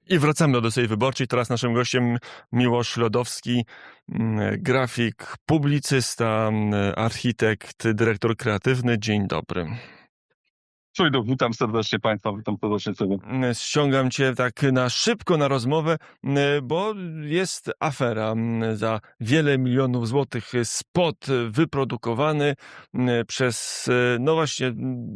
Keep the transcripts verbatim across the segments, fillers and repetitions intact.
I wracamy do Odysei Wyborczej. Teraz naszym gościem Miłosz Lodowski, grafik, publicysta, architekt, dyrektor kreatywny. Dzień dobry. Czujno, witam serdecznie Państwa, witam serdecznie Ciebie. Ściągam Cię tak na szybko na rozmowę, bo jest afera. Za wiele milionów złotych spot wyprodukowany przez, no właśnie,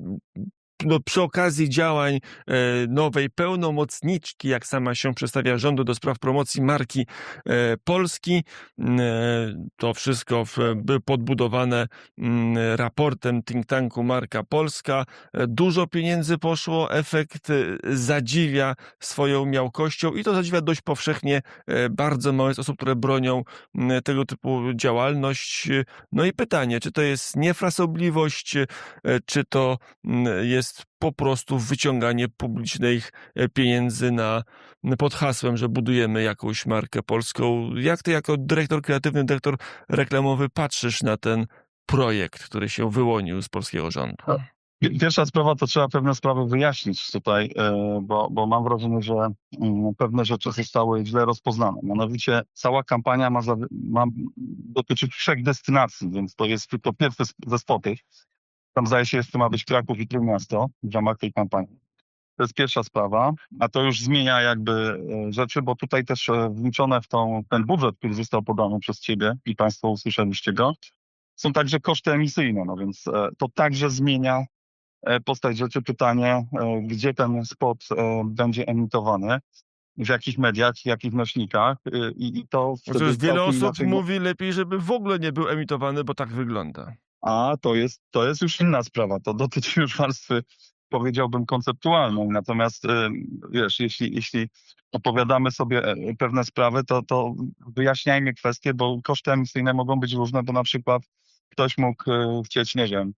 no przy okazji działań e, nowej pełnomocniczki, jak sama się przedstawia, rządu do spraw promocji marki e, Polski. E, to wszystko w, podbudowane m, raportem think tanku Marka Polska. E, dużo pieniędzy poszło, efekt e, zadziwia swoją miałkością i to zadziwia dość powszechnie. E, bardzo mało jest osób, które bronią m, tego typu działalność. No i pytanie, czy to jest niefrasobliwość, e, czy to m, jest po prostu wyciąganie publicznych pieniędzy na, pod hasłem, że budujemy jakąś markę polską. Jak ty jako dyrektor kreatywny, dyrektor reklamowy patrzysz na ten projekt, który się wyłonił z polskiego rządu? Pierwsza sprawa, to trzeba pewne sprawy wyjaśnić tutaj, bo, bo mam wrażenie, że pewne rzeczy zostały źle rozpoznane. Mianowicie cała kampania ma, za, ma dotyczyć trzech destynacji, więc to jest tylko pierwszy ze spotów. Tam zdaje się jeszcze ma być Kraków i Trójmiasto w ramach tej kampanii. To jest pierwsza sprawa, a to już zmienia jakby rzeczy, bo tutaj też wliczone w tą, ten budżet, który został podany przez Ciebie i Państwo usłyszeliście go, są także koszty emisyjne, no więc to także zmienia postać rzeczy. Pytanie, gdzie ten spot będzie emitowany, w jakich mediach, w jakich nośnikach i, i to... Przecież wiele osób inaczej... mówi lepiej, żeby w ogóle nie był emitowany, bo tak wygląda. A to jest, to jest już inna sprawa. To dotyczy już warstwy, powiedziałbym, konceptualnej. Natomiast wiesz, jeśli, jeśli opowiadamy sobie pewne sprawy, to, to wyjaśniajmy kwestie, bo koszty emisyjne mogą być różne, bo na przykład ktoś mógł chcieć, nie wiem,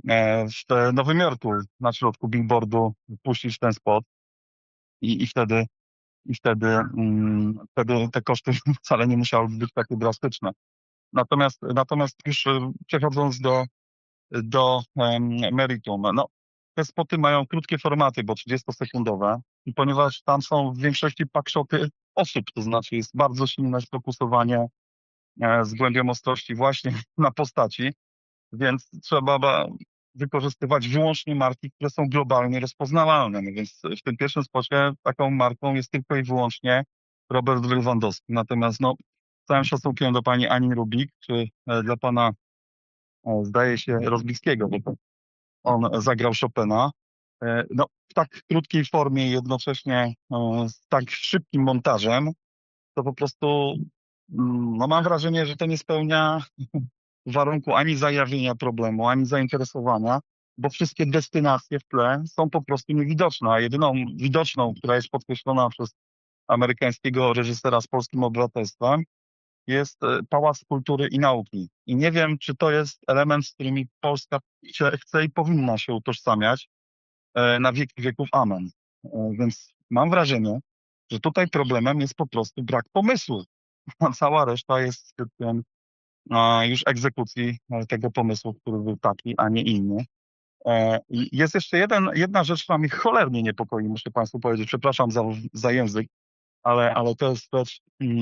w Nowym Jorku na środku billboardu puścić ten spot i, i wtedy, i wtedy, um, wtedy te koszty wcale nie musiały być takie drastyczne. Natomiast, natomiast już przechodząc do, do um, meritum, no, te spoty mają krótkie formaty, bo trzydziestosekundowe i ponieważ tam są w większości packshoty osób, to znaczy jest bardzo silne sfokusowanie e, z głębią ostrości właśnie na postaci, więc trzeba wykorzystywać wyłącznie marki, które są globalnie rozpoznawalne. No więc w tym pierwszym spocie taką marką jest tylko i wyłącznie Robert Lewandowski. Natomiast no, z całym szacunkiem do pani Ani Rubik, czy dla pana, zdaje się, Rozbickiego, bo on zagrał Chopina, no, w tak krótkiej formie i jednocześnie z tak szybkim montażem, to po prostu no, mam wrażenie, że to nie spełnia warunku ani zajawienia problemu, ani zainteresowania, bo wszystkie destynacje w tle są po prostu niewidoczne, a jedyną widoczną, która jest podkreślona przez amerykańskiego reżysera z polskim obywatelstwem, jest Pałac Kultury i Nauki. I nie wiem, czy to jest element, z którymi Polska chce i powinna się utożsamiać na wieki wieków. Amen. Więc mam wrażenie, że tutaj problemem jest po prostu brak pomysłu. A cała reszta jest skutkiem już egzekucji tego pomysłu, który był taki, a nie inny. I jest jeszcze jeden, jedna rzecz, która mnie cholernie niepokoi, muszę Państwu powiedzieć. Przepraszam za, za język, ale, ale to jest rzecz,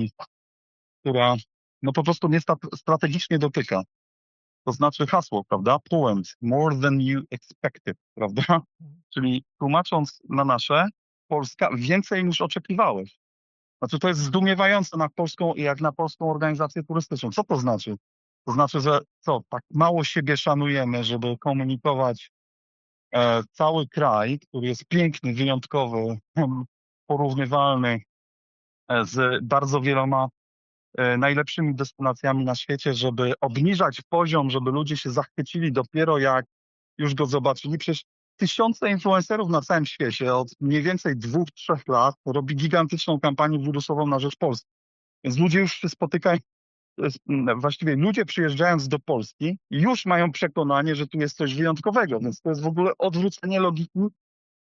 która no po prostu mnie strategicznie dotyka. To znaczy hasło, prawda? Poems, more than you expected, prawda? Czyli tłumacząc na nasze, Polska więcej niż oczekiwałeś. Znaczy to jest zdumiewające na polską, jak na polską organizację turystyczną. Co to znaczy? To znaczy, że co, tak mało siebie szanujemy, żeby komunikować e, cały kraj, który jest piękny, wyjątkowy, porównywalny e, z bardzo wieloma e, najlepszymi destynacjami na świecie, żeby obniżać poziom, żeby ludzie się zachwycili dopiero jak już go zobaczyli. Przecież tysiące influencerów na całym świecie od mniej więcej dwóch, trzech lat robi gigantyczną kampanię wirusową na rzecz Polski. Więc ludzie już się spotykają, właściwie ludzie przyjeżdżając do Polski już mają przekonanie, że tu jest coś wyjątkowego, więc to jest w ogóle odwrócenie logiki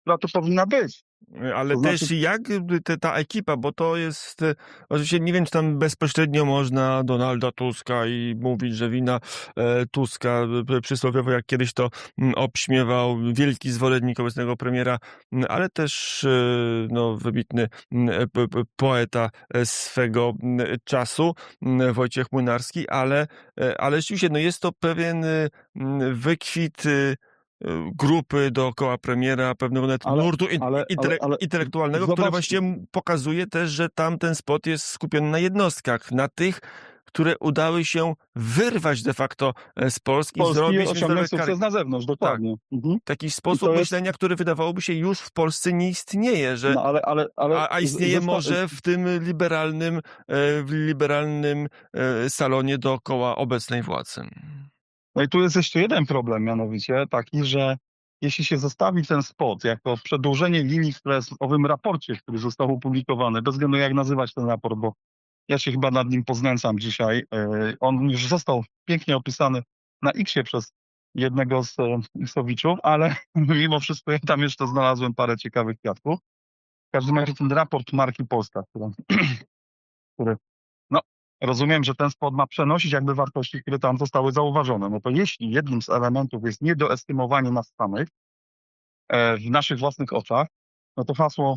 która to powinna być. Ale To też znaczy, jak te, ta ekipa, bo to jest, e, oczywiście nie wiem, czy tam bezpośrednio można Donalda Tuska i mówić, że wina e, Tuska, e, przysłowiowo jak kiedyś to m, obśmiewał wielki zwolennik obecnego premiera, m, ale też e, no, wybitny m, e, p- p- poeta e, swego m, czasu, m, Wojciech Młynarski, ale, e, ale rzeczywiście no, jest to pewien e, m, wykwit e, grupy dookoła premiera, pewnego nawet ale, nurtu in, ale, ale, intele, ale intelektualnego, który zobacz, właściwie m- pokazuje też, że tam ten spot jest skupiony na jednostkach, na tych, które udały się wyrwać de facto e, z Polski i Polski zrobić międzynarodowe osiągnąć kary. sukces na zewnątrz, Tak, dokładnie. Mhm. taki I sposób to jest, myślenia, który wydawałoby się już w Polsce nie istnieje, że no ale, ale, ale a, a z- istnieje zesta- może w tym liberalnym, e, w liberalnym e, salonie dookoła obecnej władzy. no i tu jest jeszcze jeden problem, mianowicie taki, że jeśli się zostawi ten spot jako przedłużenie linii, która jest w owym raporcie, który został opublikowany, bez względu jak nazywać ten raport, bo ja się chyba nad nim poznęcam dzisiaj. Yy, On już został pięknie opisany na X-ie przez jednego z e, X-owiczów, ale mimo wszystko ja tam jeszcze znalazłem parę ciekawych kwiatków. W każdym razie ten raport marki Polska, który, który no, rozumiem, że ten spot ma przenosić jakby wartości, które tam zostały zauważone. No to jeśli jednym z elementów jest niedoestymowanie nas samych e, w naszych własnych oczach, no to hasło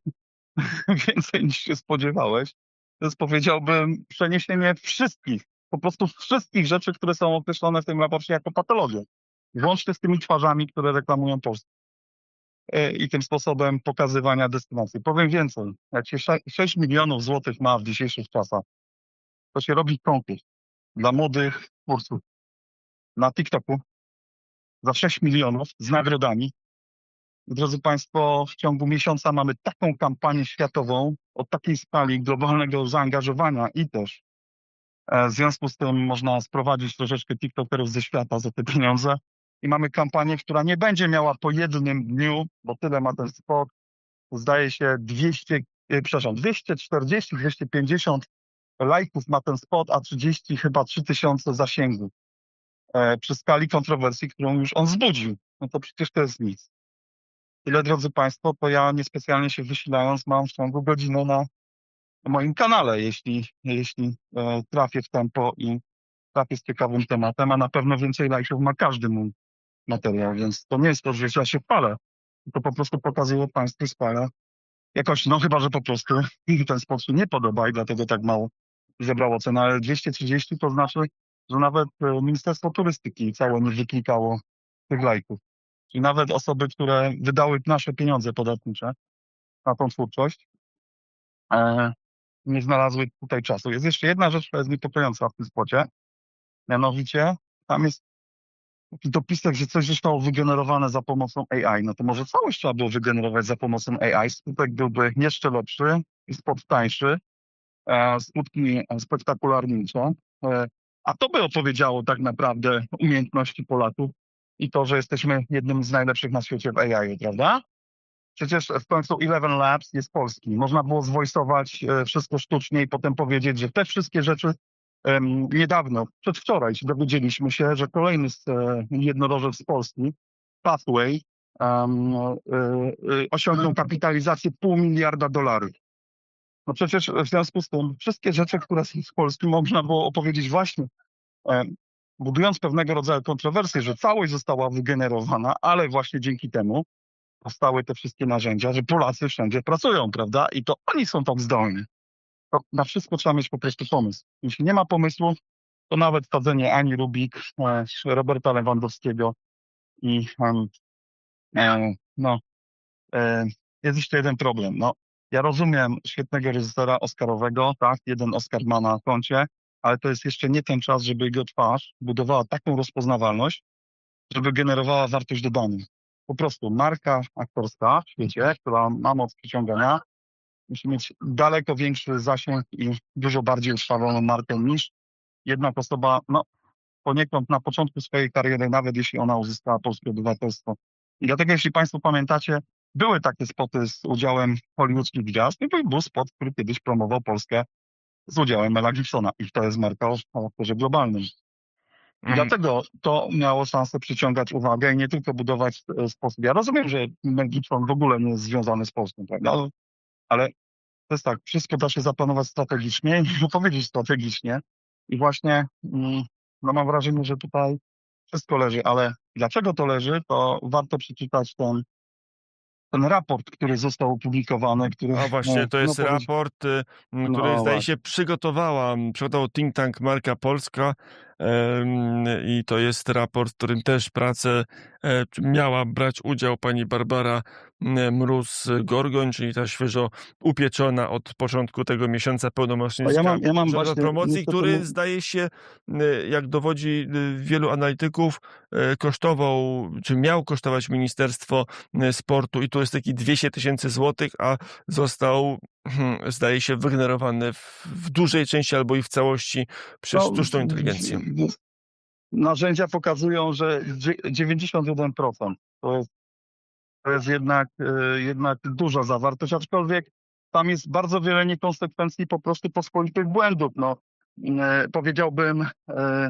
więcej niż się spodziewałeś, to jest, powiedziałbym, przeniesienie wszystkich, po prostu wszystkich rzeczy, które są określone w tym raporcie jako patologie. Włącznie z tymi twarzami, które reklamują Polskę. E, I tym sposobem pokazywania destynacji. Powiem więcej, jak się sze- sześć milionów złotych ma w dzisiejszych czasach, to się robi konkurs dla młodych twórców na TikToku za sześć milionów z nagrodami. I drodzy Państwo, w ciągu miesiąca mamy taką kampanię światową o takiej skali globalnego zaangażowania i też e, w związku z tym można sprowadzić troszeczkę TikTokerów ze świata za te pieniądze. I mamy kampanię, która nie będzie miała po jednym dniu, bo tyle ma ten spot, zdaje się dwieście, e, przepraszam, dwieście czterdzieści, dwieście pięćdziesiąt lajków ma ten spot, a trzydzieści chyba trzy tysiące zasięgów. E, przy skali kontrowersji, którą już on wzbudził. No to przecież to jest nic. Tyle, drodzy Państwo, to ja niespecjalnie się wysilając mam w ciągu godziny na moim kanale, jeśli, jeśli e, trafię w tempo i trafię z ciekawym tematem, a na pewno więcej lajków ma każdy mój materiał, więc to nie jest to, że ja się chwalę, tylko po prostu pokazuję Państwu skalę jakoś, no chyba, że po prostu ten sposób nie podoba i dlatego tak mało zebrało cenę, ale dwieście trzydzieści to znaczy, że nawet e, Ministerstwo Turystyki całe nie wyklikało tych lajków. Czyli nawet osoby, które wydały nasze pieniądze podatnicze na tą twórczość, e, nie znalazły tutaj czasu. Jest jeszcze jedna rzecz, która jest niepokojąca w tym spocie, mianowicie tam jest taki dopisek, że coś zostało wygenerowane za pomocą A I. No to może całość trzeba było wygenerować za pomocą A I. Skutek byłby jeszcze lepszy i spot tańszy, e, skutki spektakularniejsze. E, a to by opowiedziało tak naprawdę umiejętności Polaków i to, że jesteśmy jednym z najlepszych na świecie w A I, prawda? Przecież w końcu Eleven Labs jest polski. Można było zwojsować e, wszystko sztucznie i potem powiedzieć, że te wszystkie rzeczy em, niedawno, przedwczoraj dowiedzieliśmy się, że kolejny z, e, jednorożec z Polski, Pathway, em, e, e, osiągnął kapitalizację pół miliarda dolarów. No przecież w związku z tym wszystkie rzeczy, które są z Polski, można było opowiedzieć właśnie, em, budując pewnego rodzaju kontrowersję, że całość została wygenerowana, ale właśnie dzięki temu powstały te wszystkie narzędzia, że Polacy wszędzie pracują, prawda? I to oni są tak zdolni. To na wszystko trzeba mieć po prostu pomysł. Jeśli nie ma pomysłu, to nawet wsadzenie Ani Rubik, e, Roberta Lewandowskiego i em, e, no, e, jest jeszcze jeden problem. No, ja rozumiem świetnego reżysera oscarowego, tak, jeden Oscar ma na koncie, ale to jest jeszcze nie ten czas, żeby jego twarz budowała taką rozpoznawalność, żeby generowała wartość dodaną. Po prostu marka aktorska w świecie, która ma moc przyciągania, musi mieć daleko większy zasięg i dużo bardziej utrwaloną markę niż jedna osoba, no poniekąd na początku swojej kariery, nawet jeśli ona uzyskała polskie obywatelstwo. I dlatego, jeśli Państwo pamiętacie, były takie spoty z udziałem hollywoodzkich gwiazd i był spot, który kiedyś promował Polskę z udziałem Mela Gibsona. I to jest marka o charakterze globalnym. I dlatego to miało szansę przyciągać uwagę i nie tylko budować e, sposób. Ja rozumiem, że Megatron w ogóle nie jest związany z Polską, prawda? Ale ale to jest tak, wszystko da się zaplanować strategicznie i powiedzieć strategicznie. I właśnie mm, no mam wrażenie, że tutaj wszystko leży, ale dlaczego to leży, to warto przeczytać ten, ten raport, który został opublikowany, który A no, właśnie, to no, jest powiedz, raport, y, m, który no zdaje się właśnie. przygotowała, m, przygotował think tank Marka Polska em, i to jest raport, w którym też pracę e, miała brać udział pani Barbara m, Mróz-Gorgoń, czyli ta świeżo upieczona od początku tego miesiąca A ja pełnomocniczka mam, ja mam rządu od właśnie, promocji, niestety, który mu- zdaje się, y, jak dowodzi y, wielu analityków, e, kosztował, czy miał kosztować Ministerstwo y, Sportu i tu jest taki dwieście tysięcy złotych, a został, hmm, zdaje się, wygenerowany w, w dużej części albo i w całości przez no, sztuczną inteligencję. narzędzia pokazują, że dzie- dziewięćdziesiąt jeden procent to jest, to jest jednak, e, jednak duża zawartość, aczkolwiek tam jest bardzo wiele niekonsekwencji, po prostu pospolitych błędów. No, e, powiedziałbym, e,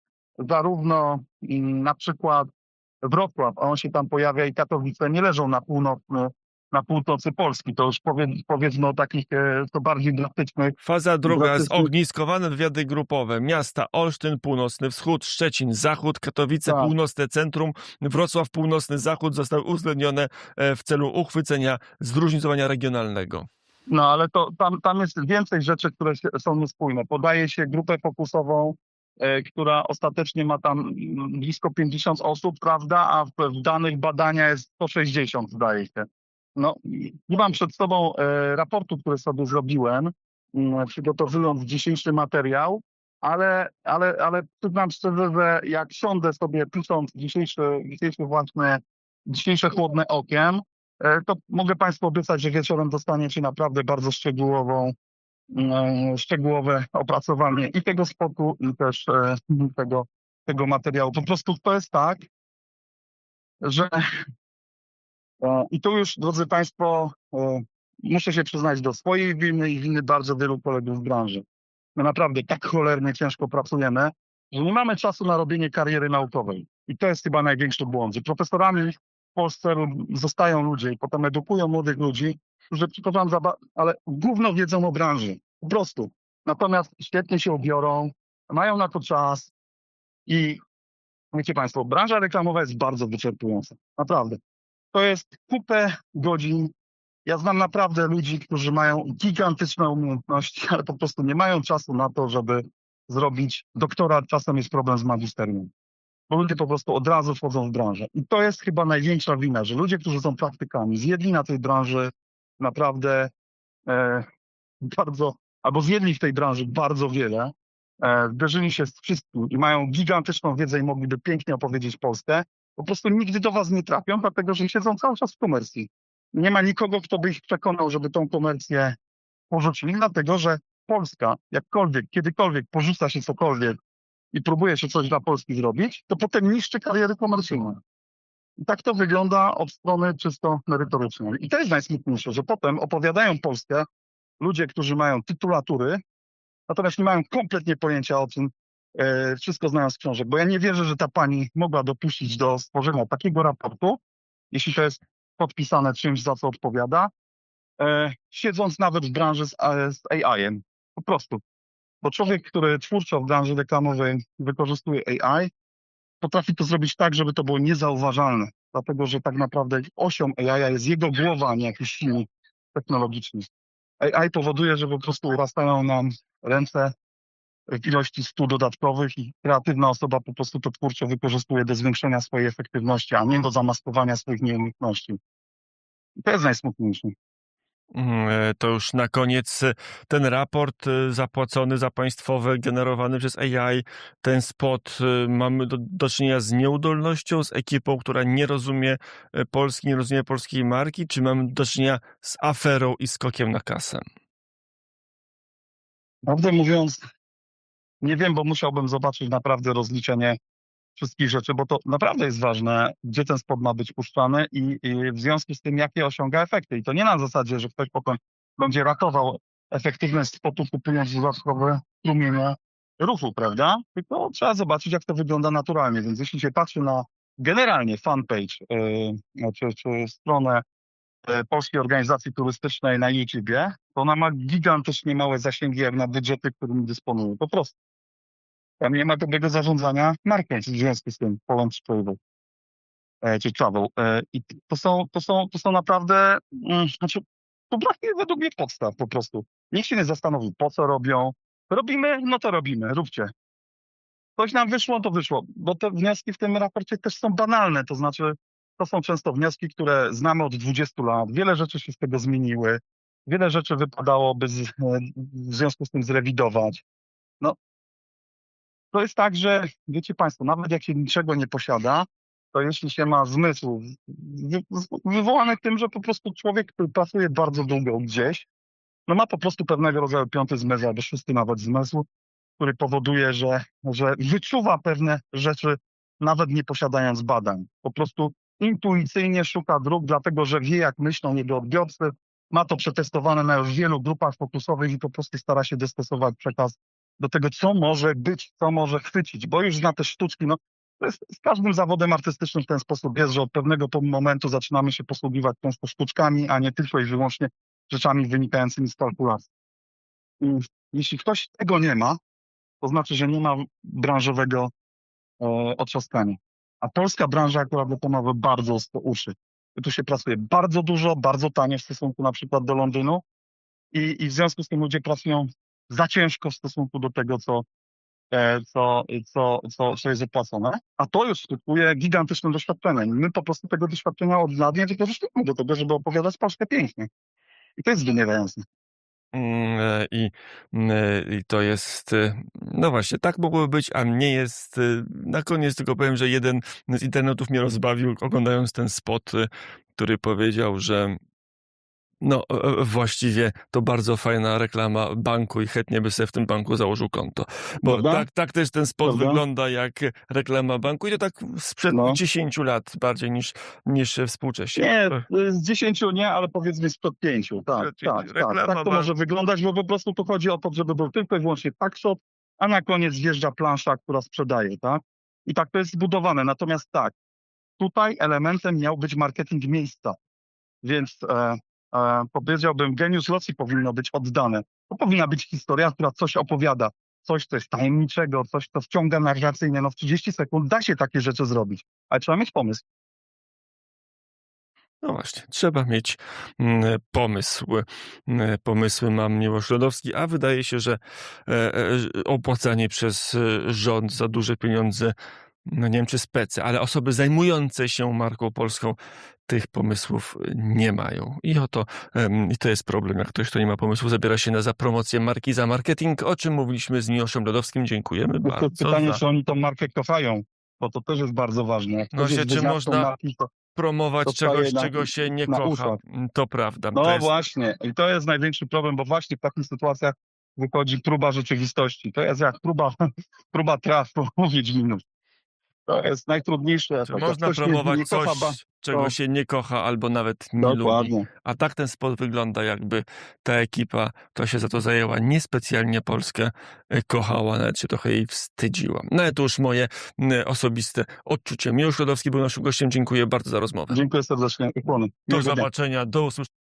zarówno mm, na przykład Wrocław, a on się tam pojawia i Katowice nie leżą na północny, na północy Polski. To już powie, powiedzmy o takich e, to bardziej drastycznych, Faza druga, drastycznych, zogniskowane wywiady grupowe. Miasta Olsztyn, północny wschód, Szczecin, zachód, Katowice, tak. północne centrum, Wrocław, północny zachód zostały uwzględnione e, w celu uchwycenia zróżnicowania regionalnego. No ale to tam, tam jest więcej rzeczy, które się, są niespójne. Podaje się grupę fokusową, e, która ostatecznie ma tam mm, blisko pięćdziesiąt osób, prawda, a w, w danych badania jest sto sześćdziesiąt, zdaje się. No, i nie mam przed sobą e, raportu, który sobie zrobiłem, m, przygotowując dzisiejszy materiał, ale, ale, ale przyznam szczerze, że jak siądę sobie pisząc dzisiejsze, dzisiejsze właśnie, dzisiejsze chłodne okiem, E, to mogę Państwu obiecać, że wieczorem dostaniecie naprawdę bardzo szczegółową, e, szczegółowe opracowanie i tego spotu, i też e, tego, tego materiału. Po prostu to jest tak, że e, i tu już, drodzy Państwo, e, muszę się przyznać do swojej winy i winy bardzo wielu kolegów z branży. My naprawdę tak cholernie ciężko pracujemy, że nie mamy czasu na robienie kariery naukowej. I to jest chyba największy błąd, że profesorami w Polsce zostają ludzie i potem edukują młodych ludzi, którzy, przepraszam, za ba- ale gówno wiedzą o branży. Po prostu. Natomiast świetnie się ubiorą, mają na to czas i wiecie Państwo, branża reklamowa jest bardzo wyczerpująca. Naprawdę. To jest kupę godzin. Ja znam naprawdę ludzi, którzy mają gigantyczne umiejętności, ale po prostu nie mają czasu na to, żeby zrobić doktorat. Czasem jest problem z magisterium. Bo ludzie po prostu od razu wchodzą w branżę. I to jest chyba największa wina, że ludzie, którzy są praktykami, zjedli na tej branży naprawdę e, bardzo, albo zjedli w tej branży bardzo wiele, e, zderzyli się z wszystkim i mają gigantyczną wiedzę i mogliby pięknie opowiedzieć Polskę, po prostu nigdy do was nie trafią, dlatego że siedzą cały czas w komercji. Nie ma nikogo, kto by ich przekonał, żeby tą komercję porzucili, dlatego że Polska, jakkolwiek, kiedykolwiek porzuca się cokolwiek i próbuje się coś dla Polski zrobić, to potem niszczy kariery komercyjne. I tak to wygląda od strony czysto merytorycznej. I to jest najsmutniejsze, że potem opowiadają Polskę ludzie, którzy mają tytulatury, natomiast nie mają kompletnie pojęcia o tym, e, wszystko znają z książek. Bo ja nie wierzę, że ta pani mogła dopuścić do stworzenia takiego raportu, jeśli to jest podpisane czymś, za co odpowiada, e, siedząc nawet w branży z, a- z A I-em. Po prostu. Bo człowiek, który twórczo w branży reklamowej wykorzystuje A I, potrafi to zrobić tak, żeby to było niezauważalne. Dlatego, że tak naprawdę osią A I jest jego głowa, a nie jakiś silnik technologiczny. A I powoduje, że po prostu urastają nam ręce w ilości stu dodatkowych i kreatywna osoba po prostu to twórczo wykorzystuje do zwiększenia swojej efektywności, a nie do zamaskowania swoich nieumiejętności. I to jest najsmutniejsze. Mm, e, To już na koniec e, ten raport e, zapłacony za państwowe, generowany przez A I, ten spot, e, mamy do, do czynienia z nieudolnością, z ekipą, która nie rozumie e, Polski, nie rozumie polskiej marki, czy mamy do czynienia z aferą i skokiem na kasę? Prawdę mówiąc, nie wiem, bo musiałbym zobaczyć naprawdę rozliczenie wszystkich rzeczy, bo to naprawdę jest ważne, gdzie ten spot ma być puszczany i, i w związku z tym, jakie osiąga efekty. I to nie na zasadzie, że ktoś potem będzie ratował efektywność spotu, kupując dodatkowe strumienie ruchu, prawda? Tylko trzeba zobaczyć, jak to wygląda naturalnie. Więc jeśli się patrzy na generalnie fanpage yy, czy, czy stronę yy, Polskiej Organizacji Turystycznej na YouTubie, to ona ma gigantycznie małe zasięgi jak na budżety, którymi dysponuje. Po prostu. Tam nie ma dobrego zarządzania marką w związku z tym Poland Travel, e, czy Travel. E, I to są, to są, to są naprawdę, mm, znaczy, to brakuje według mnie podstaw po prostu. Nikt się nie zastanowił, po co robią. Robimy, no to robimy, róbcie. Coś nam wyszło, to wyszło, bo te wnioski w tym raporcie też są banalne, to znaczy to są często wnioski, które znamy od dwudziestu lat, wiele rzeczy się z tego zmieniły, wiele rzeczy wypadałoby z, w związku z tym zrewidować. No, to jest tak, że wiecie Państwo, nawet jak się niczego nie posiada, to jeśli się ma zmysł wy, wywołany tym, że po prostu człowiek, który pracuje bardzo długo gdzieś, no ma po prostu pewnego rodzaju piąty zmysł albo szósty nawet zmysł, który powoduje, że, że wyczuwa pewne rzeczy, nawet nie posiadając badań. Po prostu intuicyjnie szuka dróg, dlatego że wie, jak myślą jego odbiorcy, ma to przetestowane na już wielu grupach fokusowych i po prostu stara się dostosować przekaz do tego, co może być, co może chwycić, bo już zna te sztuczki. No, to jest, z każdym zawodem artystycznym w ten sposób jest, że od pewnego momentu zaczynamy się posługiwać często sztuczkami, a nie tylko i wyłącznie rzeczami wynikającymi z kalkulacji. I jeśli ktoś tego nie ma, to znaczy, że nie ma branżowego e, otrzaskania. A polska branża akurat to ma bardzo ostro uszy. Tu się pracuje bardzo dużo, bardzo tanie w stosunku na przykład do Londynu i, i w związku z tym ludzie pracują za ciężko w stosunku do tego, co, e, co, co, co, co jest opłacone. A to już skutkuje gigantycznym doświadczeniem. My po prostu tego doświadczenia od lat nie wykorzystujemy do tego, żeby opowiadać Polskę pięknie. I to jest zdumiewające. Mm, e, I, mm, e, I to jest, e, no właśnie, tak mogłoby być, a nie jest. e, Na koniec tylko powiem, że jeden z internautów mnie rozbawił, oglądając ten spot, e, który powiedział, że no e, e, właściwie to bardzo fajna reklama banku i chętnie by sobie w tym banku założył konto. Bo Prawda? tak, tak też ten spot Prawda? wygląda jak reklama banku i to tak sprzed No. dziesięciu lat bardziej niż, niż współcześnie. Nie, z dziesięciu nie, ale powiedzmy sprzed pięciu. Tak, Czyli tak, tak. reklama Tak to ba- może wyglądać, bo po prostu tu chodzi o to, żeby był tylko i wyłącznie packshot, a na koniec wjeżdża plansza, która sprzedaje, tak? I tak to jest zbudowane. Natomiast tak, tutaj elementem miał być marketing miejsca. Więc e, e, powiedziałbym, geniusz loci powinno być oddane. To powinna być historia, która coś opowiada. Coś, co jest tajemniczego, coś, co wciąga narracyjnie. No w trzydzieści sekund da się takie rzeczy zrobić, ale trzeba mieć pomysł. No właśnie, trzeba mieć mm, pomysł. Mm, Pomysły ma Miłosz Lodowski, a wydaje się, że e, e, opłacanie przez e, rząd za duże pieniądze, no nie wiem czy specy, ale osoby zajmujące się marką polską tych pomysłów nie mają. I oto em, i to jest problem, jak ktoś, kto nie ma pomysłu, zabiera się na za promocję marki, za marketing, o czym mówiliśmy z Miłoszem Lodowskim. Dziękujemy To bardzo. pytanie, Za... czy oni tą markę kochają, bo to też jest bardzo ważne. Jak No ktoś się, jest czy wyznawcą można marki, to promować dostaje czegoś, na- czego się nie na kocha. uszach. To prawda. No to jest... właśnie, i to jest największy problem, bo właśnie w takich sytuacjach wychodzi próba rzeczywistości. To jest jak próba, próba traf po Wiedźminu. To jest najtrudniejsze. Czy Jak można ktoś nie, promować nie kocha, coś, ba- czego to- się nie kocha albo nawet nie lubi. Dokładnie. A tak ten spot wygląda, jakby ta ekipa, która się za to zajęła, niespecjalnie Polskę e, kochała, nawet się trochę jej wstydziła. No ale to już moje m, osobiste odczucie. Miłosz Lodowski był naszym gościem. Dziękuję bardzo za rozmowę. Dziękuję serdecznie. Ukłony. Do Miłego dnia. zobaczenia, do usłyszenia.